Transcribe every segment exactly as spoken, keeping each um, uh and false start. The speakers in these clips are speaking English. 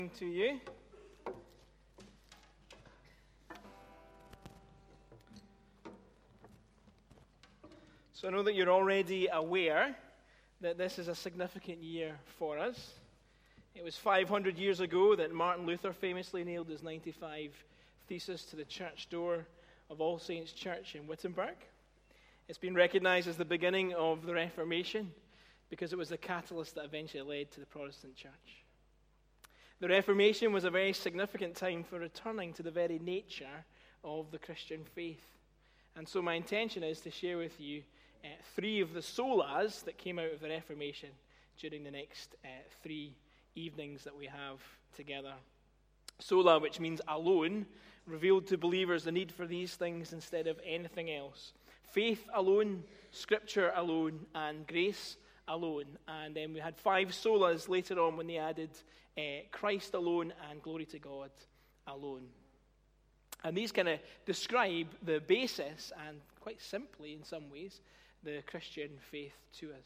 To you. So I know that you're already aware that this is a significant year for us. It was five hundred years ago that Martin Luther famously nailed his ninety-five Thesis to the church door of All Saints Church in Wittenberg. It's been recognized as the beginning of the Reformation because it was the catalyst that eventually led to the Protestant church. The Reformation was a very significant time for returning to the very nature of the Christian faith. And so my intention is to share with you uh, three of the solas that came out of the Reformation during the next uh, three evenings that we have together. Sola, which means alone, revealed to believers the need for these things instead of anything else. Faith alone, Scripture alone, and grace alone. And then we had five solas later on when they added uh, Christ alone and glory to God alone. And these kind of describe the basis, and quite simply in some ways, the Christian faith to us.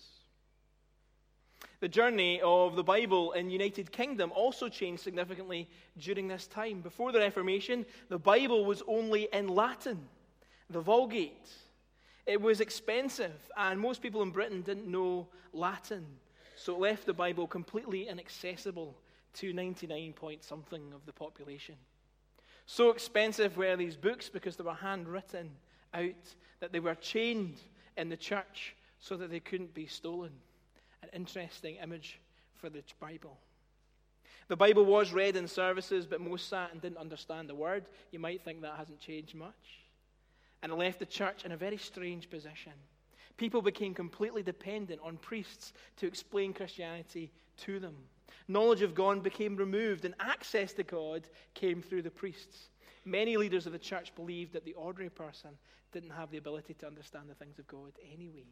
The journey of the Bible in United Kingdom also changed significantly during this time. Before the Reformation, the Bible was only in Latin, the Vulgate. It was expensive, and most people in Britain didn't know Latin, so it left the Bible completely inaccessible to ninety-nine point something of the population. So expensive were these books because they were handwritten out that they were chained in the church so that they couldn't be stolen. An interesting image for the Bible. The Bible was read in services, but most sat and didn't understand the word. You might think that hasn't changed much. And it left the church in a very strange position. People became completely dependent on priests to explain Christianity to them. Knowledge of God became removed, and access to God came through the priests. Many leaders of the church believed that the ordinary person didn't have the ability to understand the things of God anyway.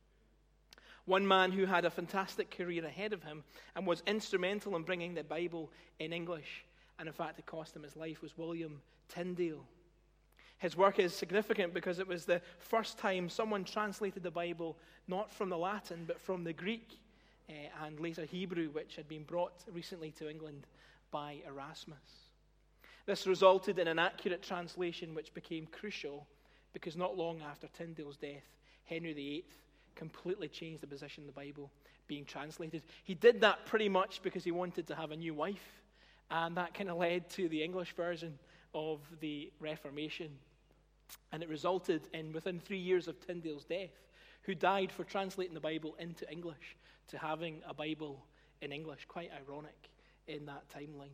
One man who had a fantastic career ahead of him and was instrumental in bringing the Bible in English, and in fact it cost him his life, was William Tyndale. His work is significant because it was the first time someone translated the Bible not from the Latin but from the Greek uh, and later Hebrew, which had been brought recently to England by Erasmus. This resulted in an accurate translation which became crucial because not long after Tyndale's death, Henry the Eighth completely changed the position of the Bible being translated. He did that pretty much because he wanted to have a new wife, and that kind of led to the English version of the Reformation. And it resulted in, within three years of Tyndale's death, who died for translating the Bible into English, to having a Bible in English. Quite ironic in that timeline.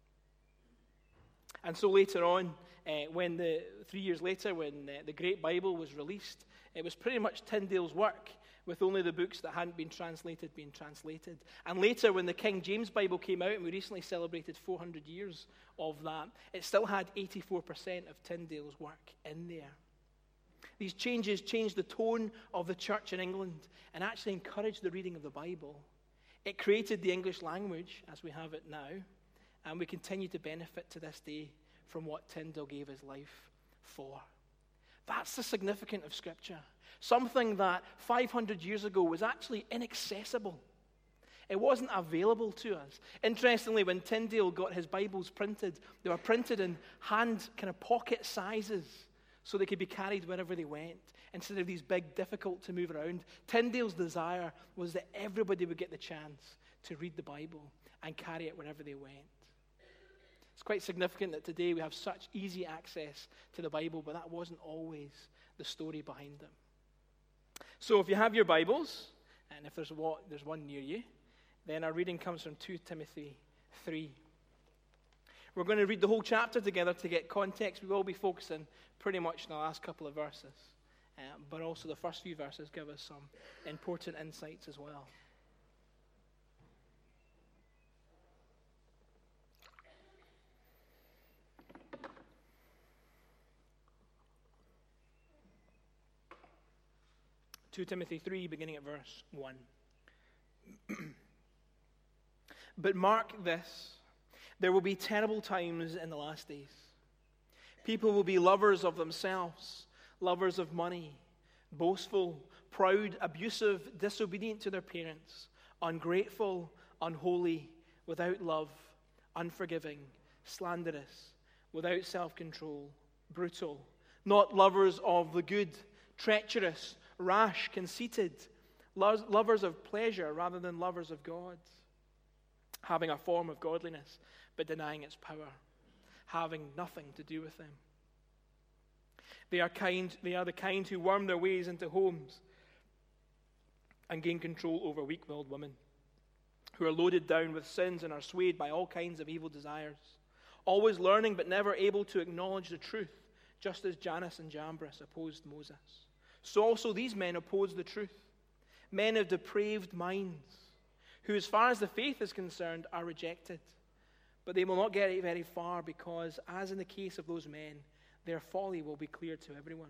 And so later on, uh, when the three years later, when uh, the Great Bible was released, it was pretty much Tyndale's work, with only the books that hadn't been translated being translated. And later, when the King James Bible came out, and we recently celebrated four hundred years of that, it still had eighty-four percent of Tyndale's work in there. These changes changed the tone of the church in England and actually encouraged the reading of the Bible. It created the English language as we have it now, and we continue to benefit to this day from what Tyndale gave his life for. That's the significance of Scripture. Something that five hundred years ago was actually inaccessible. It wasn't available to us. Interestingly, when Tyndale got his Bibles printed, they were printed in hand kind of pocket sizes so they could be carried wherever they went, instead of these big, difficult to move around. Tyndale's desire was that everybody would get the chance to read the Bible and carry it wherever they went. It's quite significant that today we have such easy access to the Bible, but that wasn't always the story behind them. So if you have your Bibles, and if there's what there's one near you, then our reading comes from Second Timothy three. We're going to read the whole chapter together to get context. We will be focusing pretty much on the last couple of verses, uh, but also the first few verses give us some important insights as well. Second Timothy three, beginning at verse one. But mark this, there will be terrible times in the last days. People will be lovers of themselves, lovers of money, boastful, proud, abusive, disobedient to their parents, ungrateful, unholy, without love, unforgiving, slanderous, without self-control, brutal, not lovers of the good, treacherous, rash, conceited, lo- lovers of pleasure rather than lovers of God, having a form of godliness but denying its power, having nothing to do with them. They are kind, they are the kind who worm their ways into homes and gain control over weak-willed women, who are loaded down with sins and are swayed by all kinds of evil desires, always learning but never able to acknowledge the truth, just as Jannes and Jambres opposed Moses. So also these men oppose the truth, men of depraved minds, who as far as the faith is concerned are rejected. But they will not get very far because, as in the case of those men, their folly will be clear to everyone.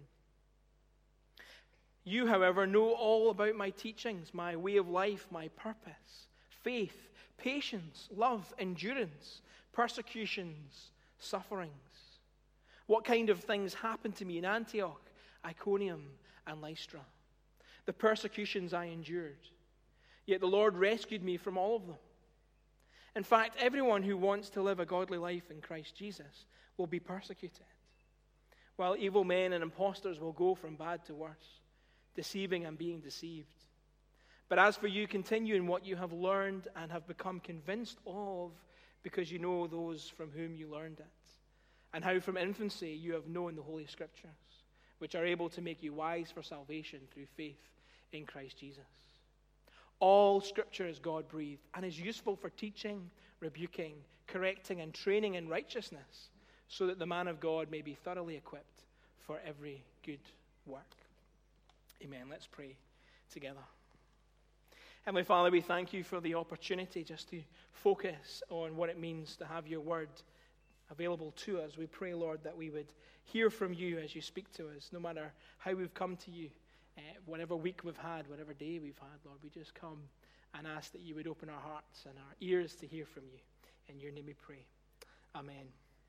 You, however, know all about my teachings, my way of life, my purpose, faith, patience, love, endurance, persecutions, sufferings. What kind of things happened to me in Antioch, Iconium, and Lystra? The persecutions I endured. Yet the Lord rescued me from all of them. In fact, everyone who wants to live a godly life in Christ Jesus will be persecuted, while evil men and impostors will go from bad to worse, deceiving and being deceived. But as for you, continue in what you have learned and have become convinced of, because you know those from whom you learned it, and how from infancy you have known the Holy Scriptures, which are able to make you wise for salvation through faith in Christ Jesus. All Scripture is God-breathed and is useful for teaching, rebuking, correcting, and training in righteousness, so that the man of God may be thoroughly equipped for every good work. Amen. Let's pray together. Heavenly Father, we thank you for the opportunity just to focus on what it means to have your word available to us. We pray, Lord, that we would hear from you as you speak to us, no matter how we've come to you, uh, whatever week we've had, whatever day we've had, Lord. We just come and ask that you would open our hearts and our ears to hear from you. In your name we pray. Amen.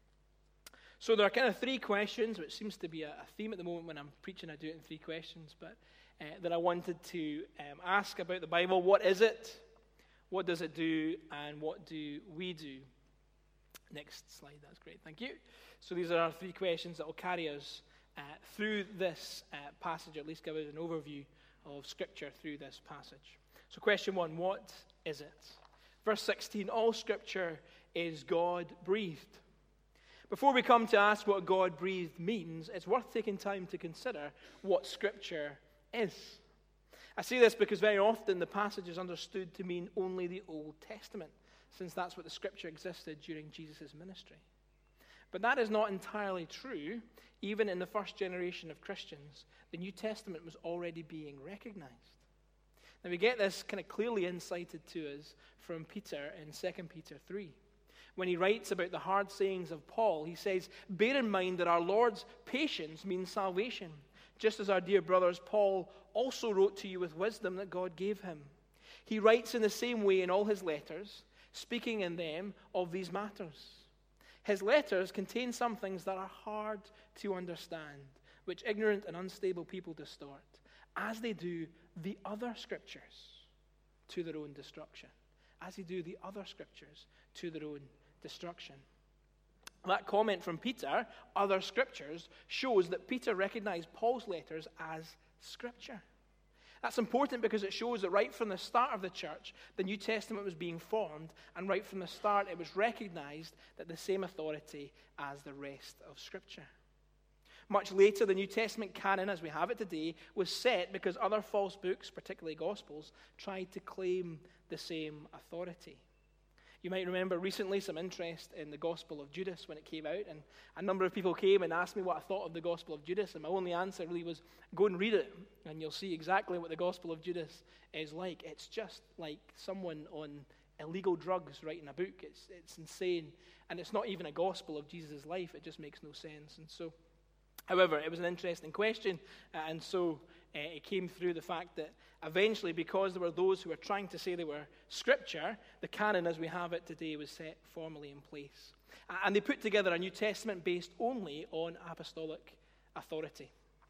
So there are kind of three questions, which seems to be a, a theme at the moment when I'm preaching. I do it in three questions, but uh, that I wanted to um, ask about the Bible. What is it? What does it do? And what do we do? Next slide. That's great. Thank you. So these are our three questions that will carry us uh, through this uh, passage, at least give us an overview of Scripture through this passage. So question one, what is it? Verse sixteen, all Scripture is God-breathed. Before we come to ask what God-breathed means, it's worth taking time to consider what Scripture is. I say this because very often the passage is understood to mean only the Old Testament, since that's what the Scripture existed during Jesus' ministry. But that is not entirely true. Even in the first generation of Christians, the New Testament was already being recognized. Now we get this kind of clearly incited to us from Peter in Second Peter three. When he writes about the hard sayings of Paul, he says, bear in mind that our Lord's patience means salvation, just as our dear brothers Paul also wrote to you with wisdom that God gave him. He writes in the same way in all his letters, speaking in them of these matters. His letters contain some things that are hard to understand, which ignorant and unstable people distort, as they do the other Scriptures to their own destruction. As they do the other Scriptures to their own destruction. That comment from Peter, other Scriptures, shows that Peter recognized Paul's letters as Scripture. That's important because it shows that right from the start of the church, the New Testament was being formed, and right from the start it was recognized that the same authority as the rest of Scripture. Much later, the New Testament canon, as we have it today, was set because other false books, particularly Gospels, tried to claim the same authority. You might remember recently some interest in the Gospel of Judas when it came out, and a number of people came and asked me what I thought of the Gospel of Judas, and my only answer really was, go and read it, and you'll see exactly what the Gospel of Judas is like. It's just like someone on illegal drugs writing a book. It's, it's insane, and it's not even a gospel of Jesus' life. It just makes no sense. And so, however, it was an interesting question, uh, and so uh, it came through the fact that eventually, because there were those who were trying to say they were Scripture, the canon as we have it today was set formally in place. Uh, and they put together a New Testament based only on apostolic authority.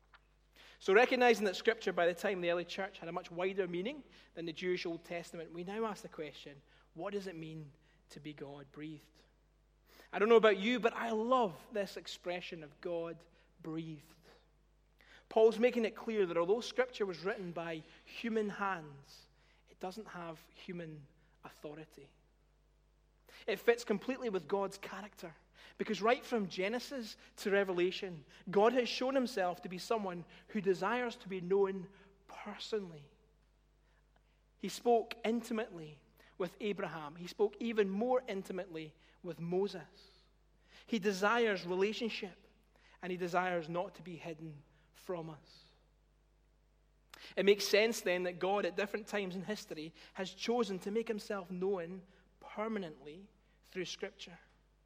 So recognizing that Scripture by the time of the early church had a much wider meaning than the Jewish Old Testament, we now ask the question, what does it mean to be God-breathed? I don't know about you, but I love this expression of God breathed. Paul's making it clear that although Scripture was written by human hands, it doesn't have human authority. It fits completely with God's character, because right from Genesis to Revelation, God has shown himself to be someone who desires to be known personally. He spoke intimately with Abraham. He spoke even more intimately with Moses. He desires relationship, and he desires not to be hidden from us. It makes sense then that God at different times in history has chosen to make himself known permanently through Scripture.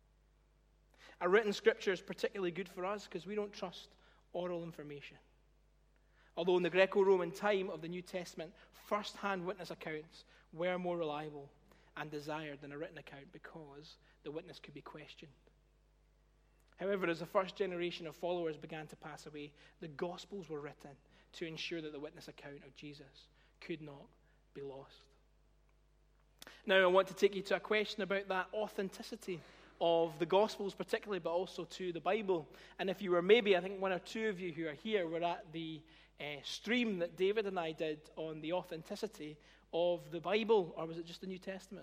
A written Scripture is particularly good for us because we don't trust oral information. Although in the Greco-Roman time of the New Testament, first-hand witness accounts were more reliable and desired than a written account because the witness could be questioned. However, as the first generation of followers began to pass away, the Gospels were written to ensure that the witness account of Jesus could not be lost. Now, I want to take you to a question about that authenticity of the Gospels particularly, but also to the Bible. And if you were maybe, I think one or two of you who are here were at the uh, stream that David and I did on the authenticity of the Bible, or was it just the New Testament?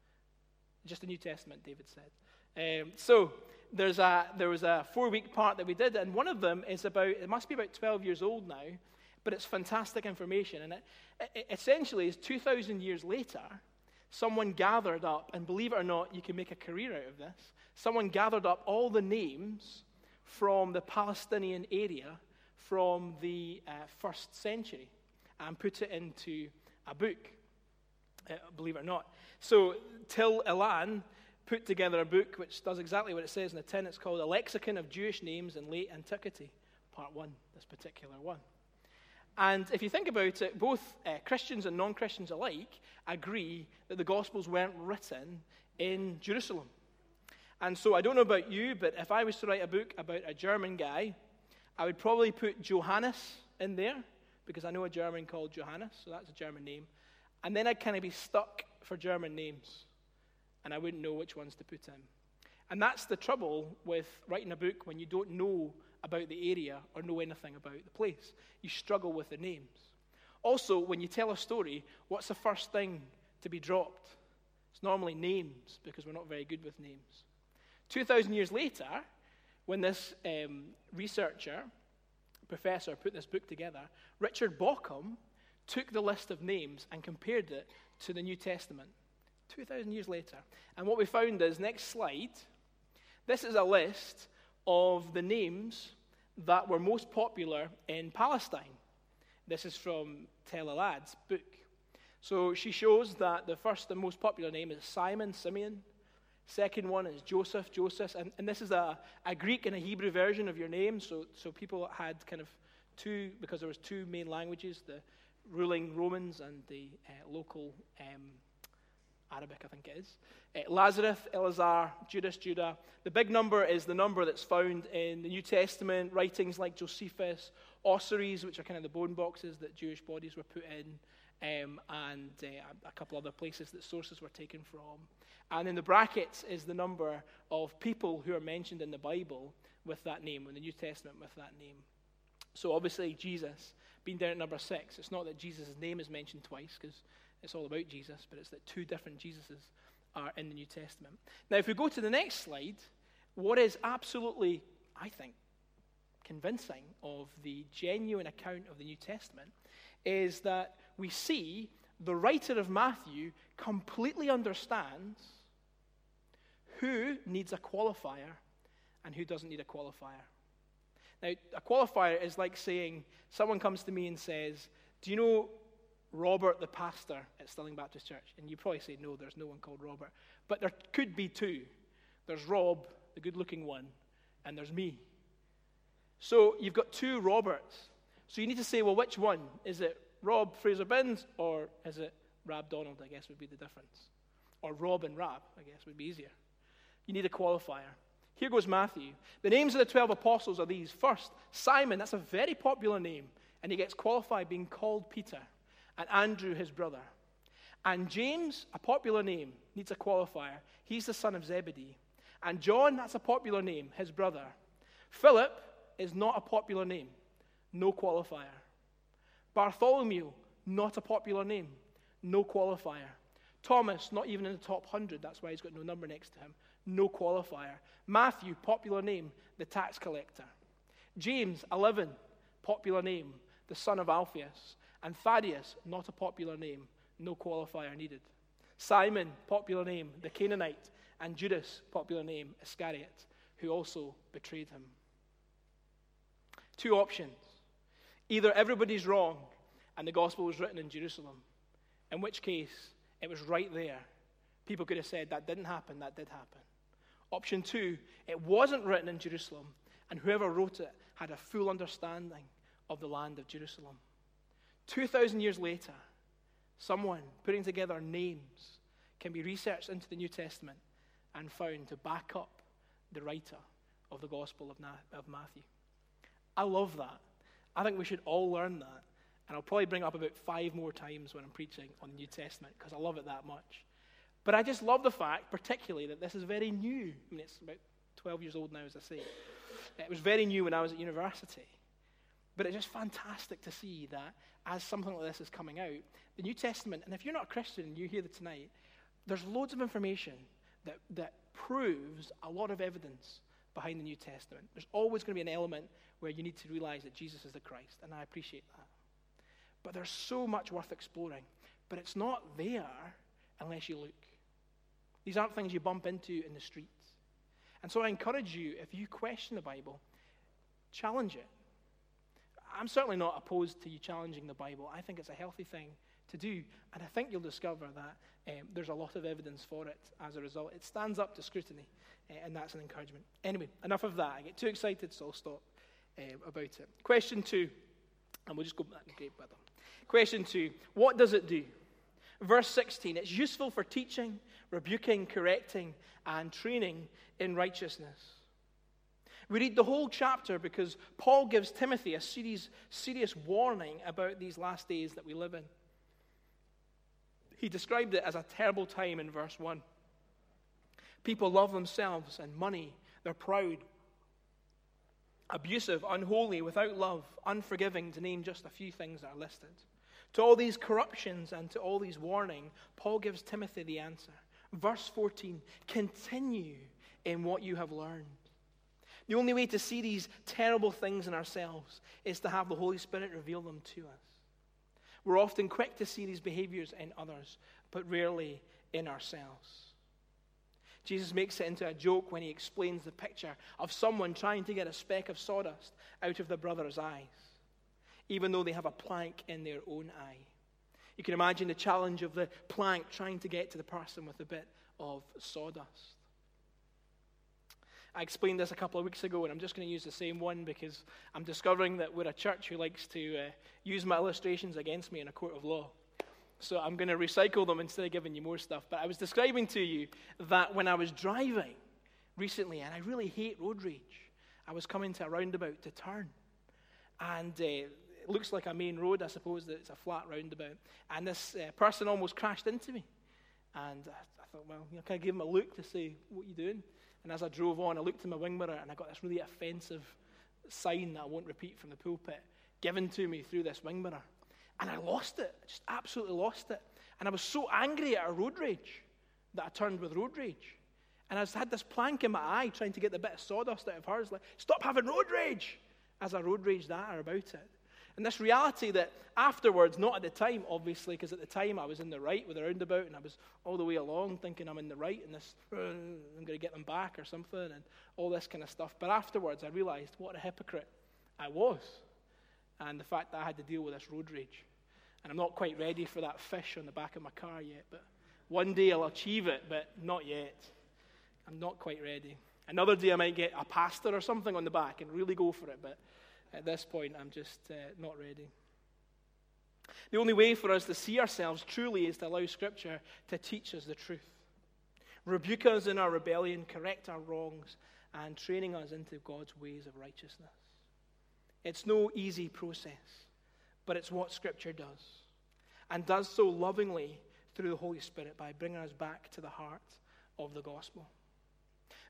Just the New Testament, David said. Um, so, there's a, there was a four-week part that we did, and one of them is about, it must be about twelve years old now, but it's fantastic information. And it, it essentially is two thousand years later, someone gathered up, and believe it or not, you can make a career out of this. Someone gathered up all the names from the Palestinian area from the uh, first century and put it into a book, uh, believe it or not. So Till Elan put together a book which does exactly what it says in the tin. It's called A Lexicon of Jewish Names in Late Antiquity, Part one, this particular one. And if you think about it, both uh, Christians and non-Christians alike agree that the Gospels weren't written in Jerusalem. And so I don't know about you, but if I was to write a book about a German guy, I would probably put Johannes in there, because I know a German called Johannes, so that's a German name. And then I'd kind of be stuck for German names, and I wouldn't know which ones to put in. And that's the trouble with writing a book when you don't know about the area or know anything about the place. You struggle with the names. Also, when you tell a story, what's the first thing to be dropped? It's normally names, because we're not very good with names. two thousand years later, when this um, researcher, professor, put this book together, Richard Bauckham took the list of names and compared it to the New Testament. two thousand years later. And what we found is, next slide, this is a list of the names that were most popular in Palestine. This is from Tel Elad's book. So she shows that the first and most popular name is Simon, Simeon. Second one is Joseph, Joseph. And, and this is a, a Greek and a Hebrew version of your name. So, so people had kind of two, because there was two main languages, the ruling Romans and the uh, local um, Arabic, I think it is. Uh, Lazarus, Eleazar, Judas, Judah. The big number is the number that's found in the New Testament, writings like Josephus, ossuaries, which are kind of the bone boxes that Jewish bodies were put in, um, and uh, a couple other places that sources were taken from. And in the brackets is the number of people who are mentioned in the Bible with that name, in the New Testament with that name. So obviously Jesus being down at number six. It's not that Jesus' name is mentioned twice, because it's all about Jesus, but it's that two different Jesuses are in the New Testament. Now, if we go to the next slide, what is absolutely, I think, convincing of the genuine account of the New Testament is that we see the writer of Matthew completely understands who needs a qualifier and who doesn't need a qualifier. Now, a qualifier is like saying, someone comes to me and says, do you know Robert, the pastor at Stirling Baptist Church? And you probably say, no, there's no one called Robert. But there could be two. There's Rob, the good-looking one, and there's me. So you've got two Roberts. So you need to say, well, which one? Is it Rob Fraser-Binns, or is it Rab Donald, I guess would be the difference. Or Rob and Rab, I guess would be easier. You need a qualifier. Here goes Matthew. The names of the twelve apostles are these. First, Simon, that's a very popular name, and he gets qualified being called Peter, and Andrew, his brother. And James, a popular name, needs a qualifier. He's the son of Zebedee. And John, that's a popular name, his brother. Philip is not a popular name, no qualifier. Bartholomew, not a popular name, no qualifier. Thomas, not even in the top one hundred, that's why he's got no number next to him, no qualifier. Matthew, popular name, the tax collector. James, eleven, popular name, the son of Alphaeus. And Thaddeus, not a popular name, no qualifier needed. Simon, popular name, the Canaanite. And Judas, popular name, Iscariot, who also betrayed him. Two options. Either everybody's wrong and the gospel was written in Jerusalem, in which case it was right there. People could have said that didn't happen, that did happen. Option two, it wasn't written in Jerusalem, and whoever wrote it had a full understanding of the land of Jerusalem. Two thousand years later, someone putting together names can be researched into the New Testament and found to back up the writer of the Gospel of, Na- of Matthew. I love that. I think we should all learn that. And I'll probably bring it up about five more times when I'm preaching on the New Testament because I love it that much. But I just love the fact, particularly, that this is very new. I mean, it's about twelve years old now, as I say. It was very new when I was at university. But it's just fantastic to see that as something like this is coming out, the New Testament, and if you're not a Christian and you hear that tonight, there's loads of information that, that proves a lot of evidence behind the New Testament. There's always going to be an element where you need to realize that Jesus is the Christ, and I appreciate that. But there's so much worth exploring. But it's not there unless you look. These aren't things you bump into in the streets. And so I encourage you, if you question the Bible, challenge it. I'm certainly not opposed to you challenging the Bible. I think it's a healthy thing to do. And I think you'll discover that um, there's a lot of evidence for it as a result. It stands up to scrutiny, uh, and that's an encouragement. Anyway, enough of that. I get too excited, so I'll stop uh, about it. Question two, and we'll just go back to great brother. Question two, what does it do? Verse sixteen, it's useful for teaching, rebuking, correcting, and training in righteousness. We read the whole chapter because Paul gives Timothy a serious, serious warning about these last days that we live in. He described it as a terrible time in verse one. People love themselves and money. They're proud, abusive, unholy, without love, unforgiving, to name just a few things that are listed. To all these corruptions and to all these warning, Paul gives Timothy the answer. Verse fourteen, continue in what you have learned. The only way to see these terrible things in ourselves is to have the Holy Spirit reveal them to us. We're often quick to see these behaviors in others, but rarely in ourselves. Jesus makes it into a joke when he explains the picture of someone trying to get a speck of sawdust out of their brother's eyes, even though they have a plank in their own eye. You can imagine the challenge of the plank trying to get to the person with a bit of sawdust. I explained this a couple of weeks ago, and I'm just going to use the same one because I'm discovering that we're a church who likes to uh, use my illustrations against me in a court of law. So I'm going to recycle them instead of giving you more stuff. But I was describing to you that when I was driving recently, and I really hate road rage, I was coming to a roundabout to turn. And uh, it looks like a main road, I suppose that it's a flat roundabout. And this uh, person almost crashed into me. And I, I thought, well, you know, can I give him a look to say, what are you doing? And as I drove on, I looked in my wing mirror, and I got this really offensive sign that I won't repeat from the pulpit given to me through this wing mirror. And I lost it. I just absolutely lost it. And I was so angry at our road rage that I turned with road rage. And I just had this plank in my eye trying to get the bit of sawdust out of hers. Like, stop having road rage! As I road raged at her about it. And this reality that afterwards, not at the time, obviously, because at the time I was in the right with the roundabout, and I was all the way along thinking I'm in the right, and this, uh, I'm going to get them back or something, and all this kind of stuff. But afterwards, I realized what a hypocrite I was, and the fact that I had to deal with this road rage. And I'm not quite ready for that fish on the back of my car yet, but one day I'll achieve it, but not yet. I'm not quite ready. Another day I might get a pastor or something on the back and really go for it, but at this point, I'm just uh, not ready. The only way for us to see ourselves truly is to allow Scripture to teach us the truth. Rebuke us in our rebellion, correct our wrongs, and training us into God's ways of righteousness. It's no easy process, but it's what Scripture does, and does so lovingly through the Holy Spirit by bringing us back to the heart of the gospel.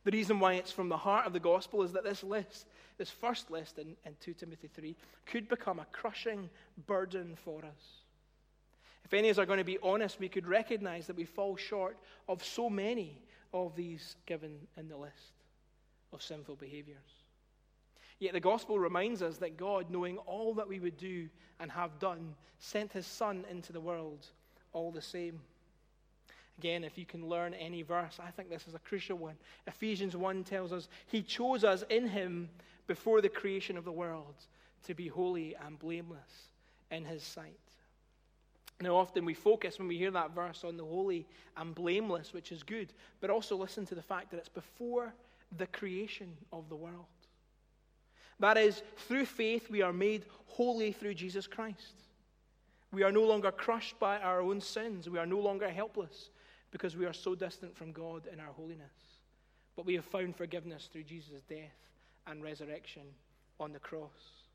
The reason why it's from the heart of the gospel is that this list, this first list in, in Second Timothy three, could become a crushing burden for us. If any of us are going to be honest, we could recognize that we fall short of so many of these given in the list of sinful behaviors. Yet the gospel reminds us that God, knowing all that we would do and have done, sent his Son into the world all the same. Again, if you can learn any verse, I think this is a crucial one. Ephesians one tells us he chose us in him before the creation of the world to be holy and blameless in his sight. Now, often we focus, when we hear that verse, on the holy and blameless, which is good, but also listen to the fact that it's before the creation of the world. That is, through faith, we are made holy through Jesus Christ. We are no longer crushed by our own sins. We are no longer helpless because we are so distant from God in our holiness. But we have found forgiveness through Jesus' death and resurrection on the cross.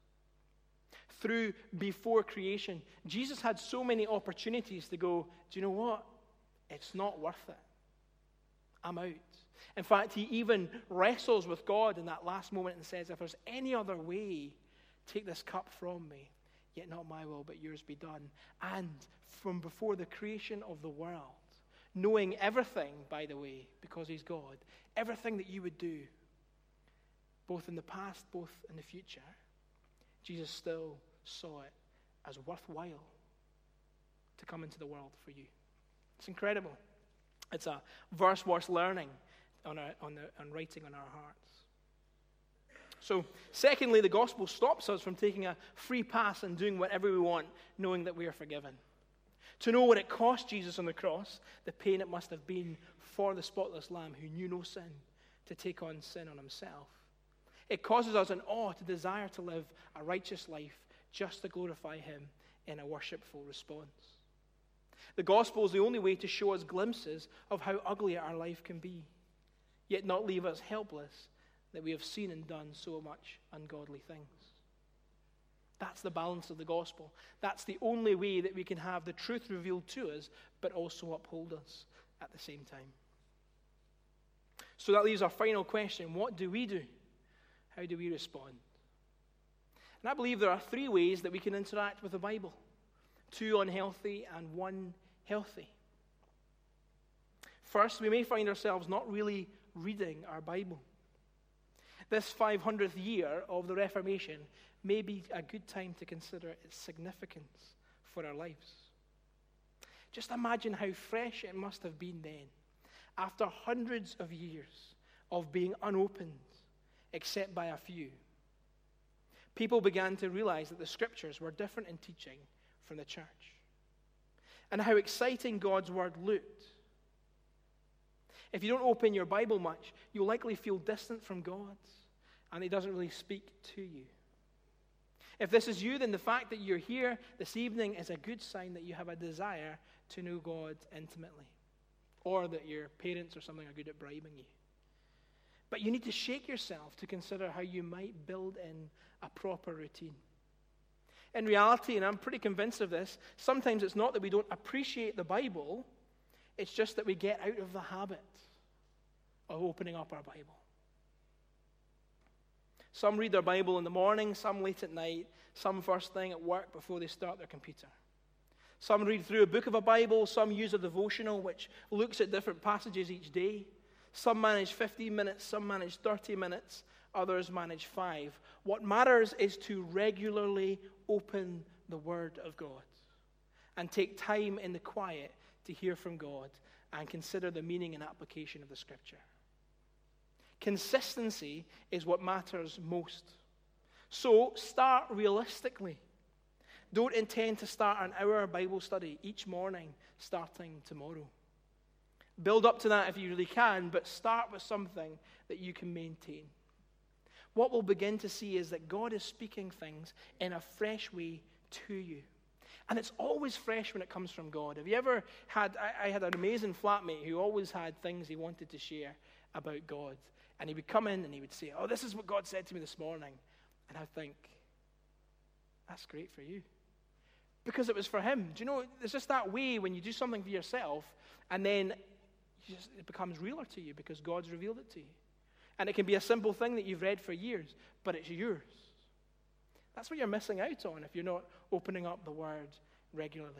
Through before creation, Jesus had so many opportunities to go, do you know what? It's not worth it. I'm out. In fact, he even wrestles with God in that last moment and says, if there's any other way, take this cup from me. Yet not my will, but yours be done. And from before the creation of the world, knowing everything, by the way, because he's God, everything that you would do, both in the past, both in the future, Jesus still saw it as worthwhile to come into the world for you. It's incredible. It's a verse worth learning on, our, on, the, on writing on our hearts. So, secondly, the gospel stops us from taking a free pass and doing whatever we want, knowing that we are forgiven. To know what it cost Jesus on the cross, the pain it must have been for the spotless Lamb who knew no sin, to take on sin on himself. It causes us an awe to desire to live a righteous life just to glorify him in a worshipful response. The gospel is the only way to show us glimpses of how ugly our life can be, yet not leave us helpless that we have seen and done so much ungodly things. That's the balance of the gospel. That's the only way that we can have the truth revealed to us, but also uphold us at the same time. So that leaves our final question. What do we do? How do we respond? And I believe there are three ways that we can interact with the Bible. Two unhealthy and one healthy. First, we may find ourselves not really reading our Bible. This five hundredth year of the Reformation may be a good time to consider its significance for our lives. Just imagine how fresh it must have been then, after hundreds of years of being unopened, except by a few. People began to realize that the scriptures were different in teaching from the church, and how exciting God's word looked. If you don't open your Bible much, you'll likely feel distant from God, and he doesn't really speak to you. If this is you, then the fact that you're here this evening is a good sign that you have a desire to know God intimately, or that your parents or something are good at bribing you. But you need to shake yourself to consider how you might build in a proper routine. In reality, and I'm pretty convinced of this, sometimes it's not that we don't appreciate the Bible, it's just that we get out of the habit of opening up our Bible. Some read their Bible in the morning, some late at night, some first thing at work before they start their computer. Some read through a book of a Bible, some use a devotional which looks at different passages each day. Some manage fifteen minutes, some manage thirty minutes, others manage five. What matters is to regularly open the Word of God and take time in the quiet to hear from God and consider the meaning and application of the Scripture. Consistency is what matters most. So start realistically. Don't intend to start an hour Bible study each morning starting tomorrow. Build up to that if you really can, but start with something that you can maintain. What we'll begin to see is that God is speaking things in a fresh way to you. And it's always fresh when it comes from God. Have you ever had, I, I had an amazing flatmate who always had things he wanted to share about God. And he would come in and he would say, oh, this is what God said to me this morning. And I'd think, that's great for you. Because it was for him. Do you know, there's just that way when you do something for yourself and then you just, it becomes realer to you because God's revealed it to you. And it can be a simple thing that you've read for years, but it's yours. That's what you're missing out on if you're not opening up the Word regularly.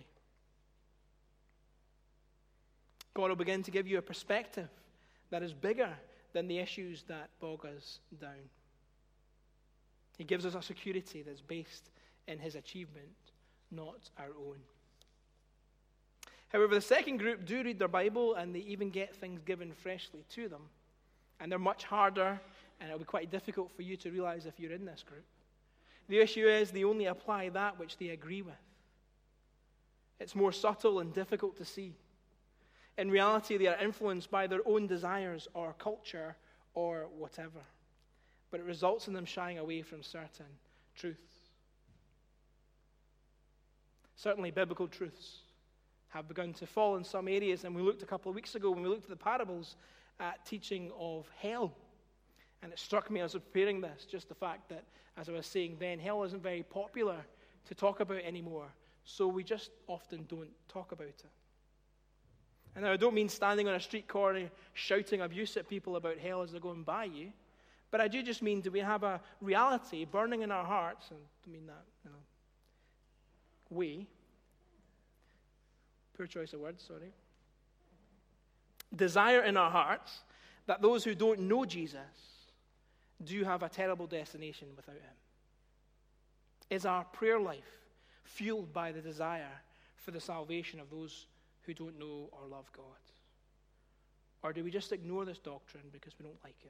God will begin to give you a perspective that is bigger than the issues that bog us down. He gives us a security that's based in his achievement, not our own. However, the second group do read their Bible, and they even get things given freshly to them. And they're much harder, and it'll be quite difficult for you to realize if you're in this group. The issue is they only apply that which they agree with. It's more subtle and difficult to see. In reality, they are influenced by their own desires or culture or whatever. But it results in them shying away from certain truths. Certainly, biblical truths have begun to fall in some areas, and we looked a couple of weeks ago when we looked at the parables at teaching of hell. And it struck me as I was preparing this, just the fact that, as I was saying then, hell isn't very popular to talk about anymore, so we just often don't talk about it. And now I don't mean standing on a street corner shouting abuse at people about hell as they're going by you, but I do just mean, do we have a reality burning in our hearts, and I mean that, you know, way, poor choice of words, sorry, desire in our hearts that those who don't know Jesus do have a terrible destination without him? Is our prayer life fueled by the desire for the salvation of those who don't know or love God? Or do we just ignore this doctrine because we don't like it?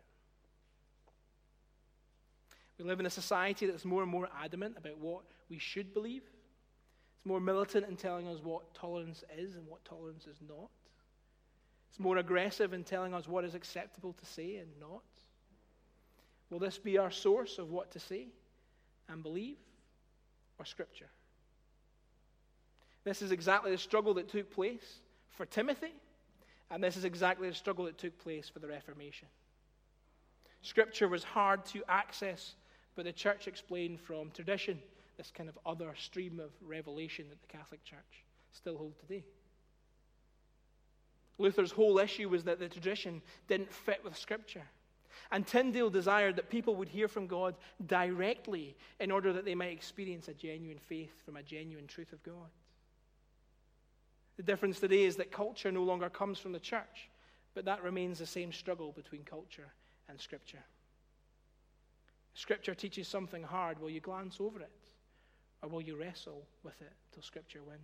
We live in a society that's more and more adamant about what we should believe. It's more militant in telling us what tolerance is and what tolerance is not. It's more aggressive in telling us what is acceptable to say and not. Will this be our source of what to say and believe, or Scripture? This is exactly the struggle that took place for Timothy, and this is exactly the struggle that took place for the Reformation. Scripture was hard to access, but the church explained from tradition, this kind of other stream of revelation that the Catholic Church still holds today. Luther's whole issue was that the tradition didn't fit with Scripture. And Tyndale desired that people would hear from God directly in order that they might experience a genuine faith from a genuine truth of God. The difference today is that culture no longer comes from the church, but that remains the same struggle between culture and Scripture. Scripture teaches something hard. Will you glance over it, or will you wrestle with it till Scripture wins?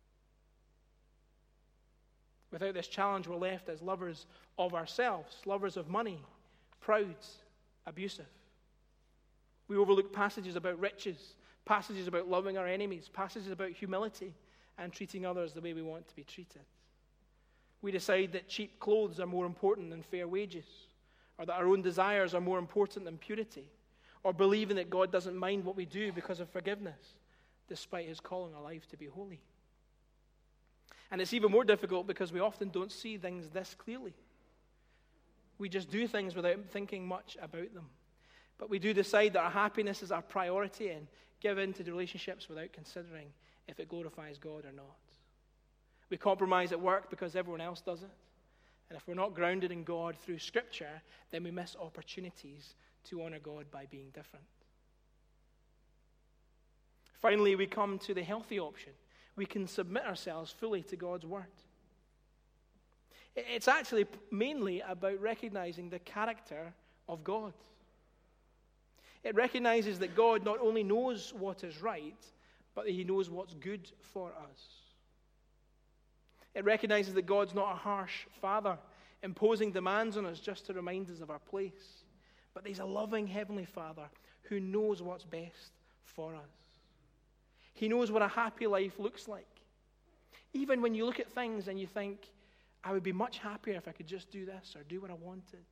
Without this challenge, we're left as lovers of ourselves, lovers of money, proud, abusive. We overlook passages about riches, passages about loving our enemies, passages about humility and treating others the way we want to be treated. We decide that cheap clothes are more important than fair wages, or that our own desires are more important than purity, or believing that God doesn't mind what we do because of forgiveness, despite his calling our life to be holy. And it's even more difficult because we often don't see things this clearly. We just do things without thinking much about them. But we do decide that our happiness is our priority and give in to the relationships without considering if it glorifies God or not. We compromise at work because everyone else does it. And if we're not grounded in God through Scripture, then we miss opportunities to honor God by being different. Finally, we come to the healthy option. We can submit ourselves fully to God's Word. It's actually mainly about recognizing the character of God. It recognizes that God not only knows what is right, but that he knows what's good for us. It recognizes that God's not a harsh father, imposing demands on us just to remind us of our place, but he's a loving heavenly Father who knows what's best for us. He knows what a happy life looks like. Even when you look at things and you think, I would be much happier if I could just do this or do what I wanted.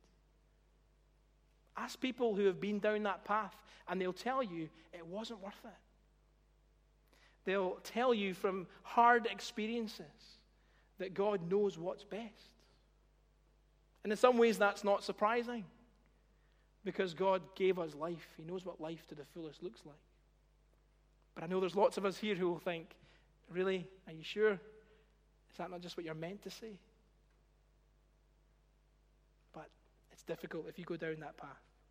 Ask people who have been down that path, and they'll tell you it wasn't worth it. They'll tell you from hard experiences that God knows what's best. And in some ways that's not surprising, because God gave us life. He knows what life to the fullest looks like. But I know there's lots of us here who will think, really, are you sure? Is that not just what you're meant to say? But It's difficult if you go down that path.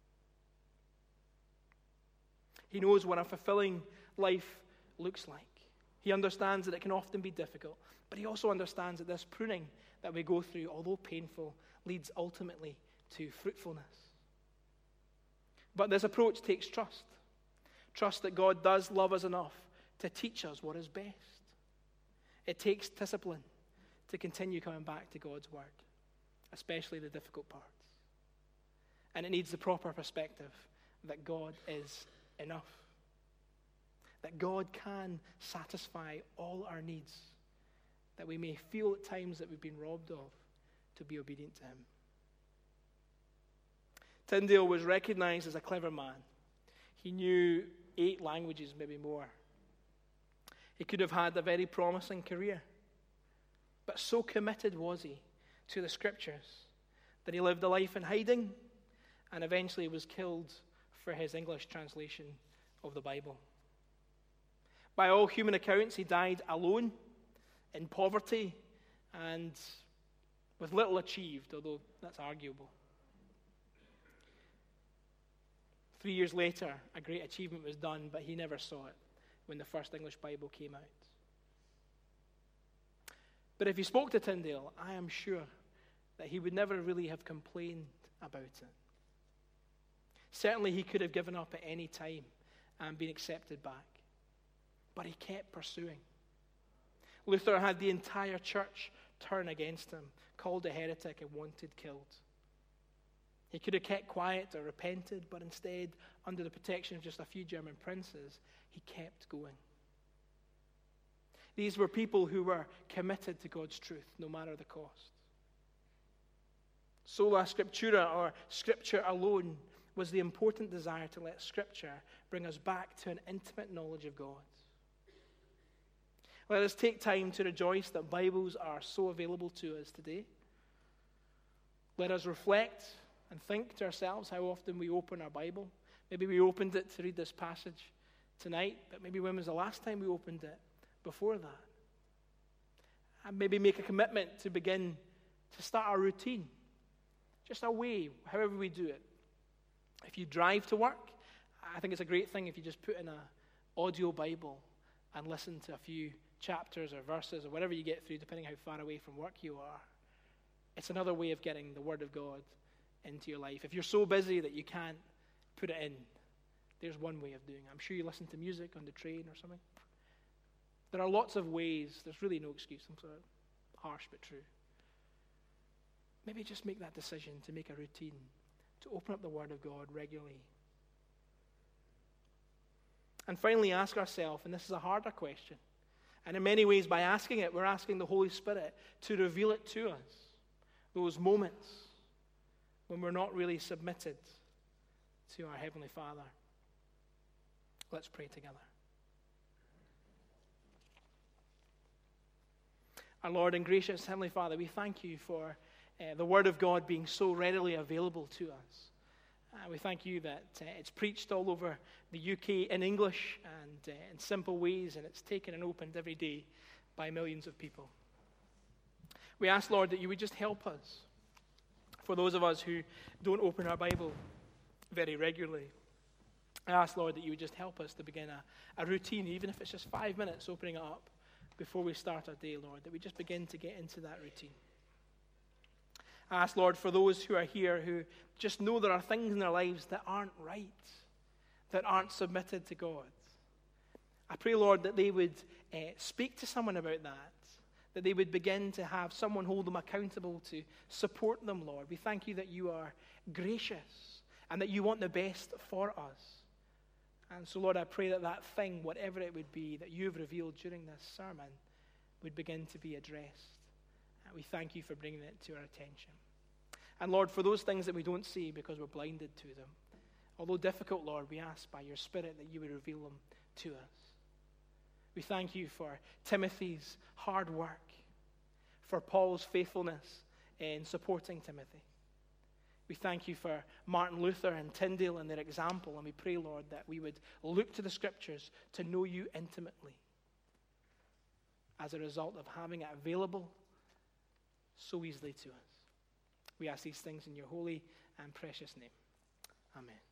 He knows what a fulfilling life looks like. He understands that it can often be difficult, but he also understands that this pruning that we go through, although painful, leads ultimately to fruitfulness. But this approach takes trust. Trust that God does love us enough to teach us what is best. It takes discipline to continue coming back to God's word, especially the difficult parts. And it needs the proper perspective that God is enough, that God can satisfy all our needs, that we may feel at times that we've been robbed of to be obedient to him. Tyndale was recognized as a clever man. He knew eight languages, maybe more. He could have had a very promising career. But so committed was he to the scriptures that he lived a life in hiding and eventually was killed for his English translation of the Bible. By all human accounts, he died alone, in poverty, and with little achieved, although that's arguable. Three years later, a great achievement was done, but he never saw it when the first English Bible came out. But if you spoke to Tyndale, I am sure that he would never really have complained about it. Certainly he could have given up at any time and been accepted back. But he kept pursuing. Luther had the entire church turn against him, called a heretic and wanted killed. He could have kept quiet or repented, but instead, under the protection of just a few German princes, he kept going. These were people who were committed to God's truth, no matter the cost. Sola Scriptura, or Scripture alone, was the important desire to let Scripture bring us back to an intimate knowledge of God. Let us take time to rejoice that Bibles are so available to us today. Let us reflect and think to ourselves how often we open our Bible. Maybe we opened it to read this passage tonight, but maybe when was the last time we opened it before that? And maybe make a commitment to begin to start a routine, just a way, however we do it. If you drive to work, I think it's a great thing if you just put in an audio Bible and listen to a few chapters or verses or whatever you get through, depending how far away from work you are. It's another way of getting the Word of God into your life. If you're so busy that you can't put it in, there's one way of doing it. I'm sure you listen to music on the train or something. There are lots of ways. There's really no excuse. I'm sort of harsh but true. Maybe just make that decision to make a routine, to open up the Word of God regularly. And finally, ask ourselves, and this is a harder question, and in many ways, by asking it, we're asking the Holy Spirit to reveal it to us, those moments when we're not really submitted to our Heavenly Father. Let's pray together. Our Lord and gracious Heavenly Father, we thank you for uh, the Word of God being so readily available to us. Uh, we thank you that uh, it's preached all over the U K in English and uh, in simple ways, and it's taken and opened every day by millions of people. We ask, Lord, that you would just help us. For those of us who don't open our Bible very regularly, I ask, Lord, that you would just help us to begin a, a routine, even if it's just five minutes opening it up before we start our day, Lord, that we just begin to get into that routine. I ask, Lord, for those who are here who just know there are things in their lives that aren't right, that aren't submitted to God. I pray, Lord, that they would uh, speak to someone about that, that they would begin to have someone hold them accountable to support them, Lord. We thank you that you are gracious and that you want the best for us. And so, Lord, I pray that that thing, whatever it would be, that you've revealed during this sermon, would begin to be addressed. And we thank you for bringing it to our attention. And Lord, for those things that we don't see because we're blinded to them, although difficult, Lord, we ask by your Spirit that you would reveal them to us. We thank you for Timothy's hard work, for Paul's faithfulness in supporting Timothy. We thank you for Martin Luther and Tyndale and their example, and we pray, Lord, that we would look to the Scriptures to know you intimately as a result of having it available so easily to us. We ask these things in your holy and precious name. Amen.